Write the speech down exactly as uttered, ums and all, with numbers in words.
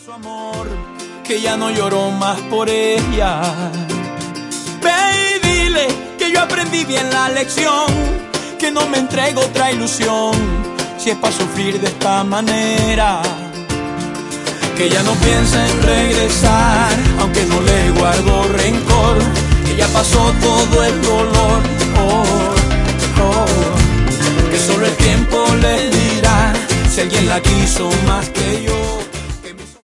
su amor, que ya no lloro más por ella. Ve y dile que yo aprendí bien la lección, que no me entrego otra ilusión, si es para sufrir de esta manera. Que ya no piensa en regresar, aunque no le guardo rencor, que ya pasó todo el dolor. Oh, oh. Que solo el tiempo le dirá si alguien la quiso